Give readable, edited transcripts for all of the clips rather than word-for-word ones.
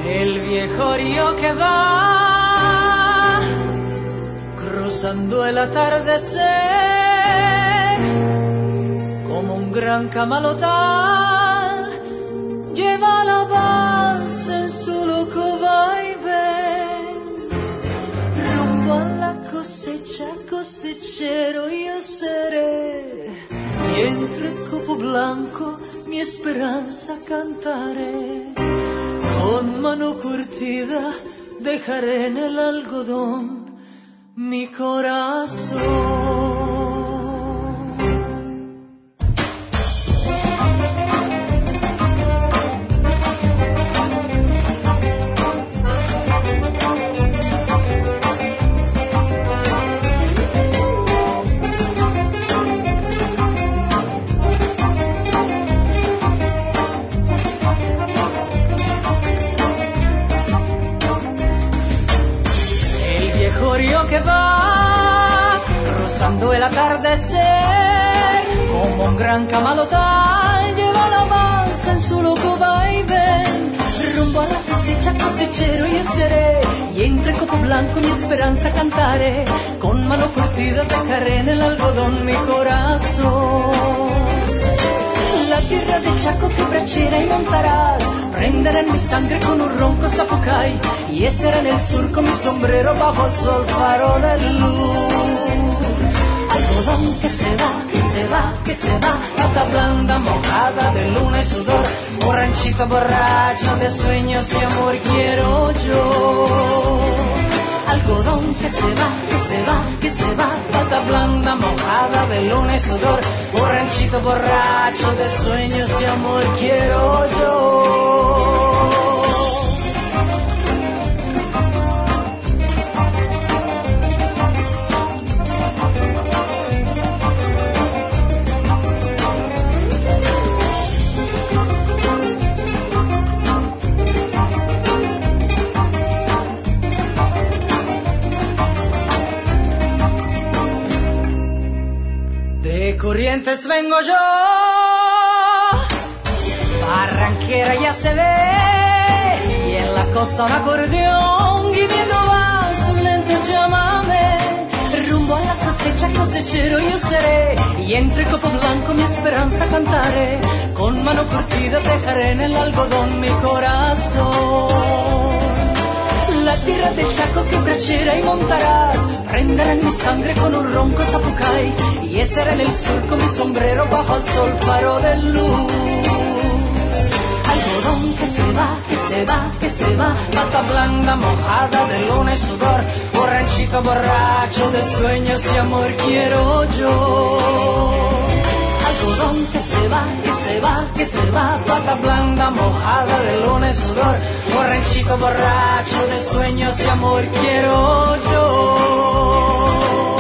El viejo río que va cruzando el atardecer como un gran camalotal, lleva la balsa en su loco vaivén rumbo a la cosecha, cosechero yo seré, y entre copo blanco mi esperanza cantaré. Con mano curtida dejaré en el algodón mi corazón. Que va rozando el atardecer como un gran camalotal, lleva la balsa en su loco vaivén rumbo a la cosecha, cosechero yo seré, y entre copo blanco mi esperanza cantaré. Con mano curtida dejaré en el algodón mi corazón. La tierra del Chaco que bracera y montarás, prenderá en mi sangre con un ronco zapucay, y ese era en el sur con mi sombrero bajo el sol faro de luz. Algodón que se va, que se va, que se va, pata blanda mojada de luna y sudor, un ranchito borracho de sueños y amor quiero yo. Algodón que se va, que se va, que se va, pata blanda mojada de luna y sudor, un ranchito borracho de sueños y amor quiero yo. De Corrientes vengo yo, Barranquera ya se ve, y en la costa un acordeón, viviendo va su lento llámame, rumbo a la cosecha, cosechero yo seré, y entre copo blanco mi esperanza cantaré, con mano curtida dejaré en el algodón mi corazón. La tierra del Chaco que brachera y montarás, prenderá en mi sangre con un ronco zapucay, y ese era en el sur con mi sombrero bajo el sol faro de luz. Algodón que se va, que se va, que se va, pata blanda mojada de luna y sudor, un ranchito borracho de sueños y amor quiero yo. Algodón que se va, que se va, que se va, pata blanda mojada de luna y sudor, un ranchito borracho de sueños y amor quiero yo.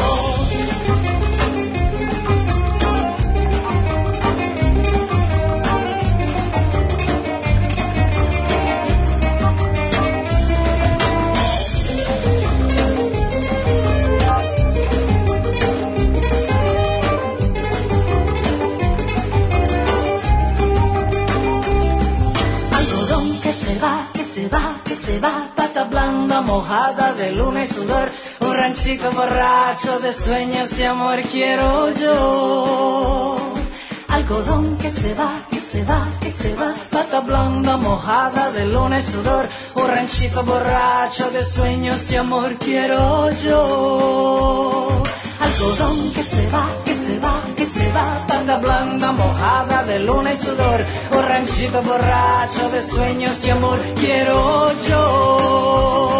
Pata blanda mojada de luna y sudor, un ranchito borracho de sueños y amor quiero yo. Algodón que se va, que se va, que se va, pata blanda mojada de luna y sudor, un ranchito borracho de sueños y amor quiero yo. Algodón que se va, que se va, que se va, pata blanda mojada de luna y sudor, un ranchito borracho de sueños y amor quiero yo.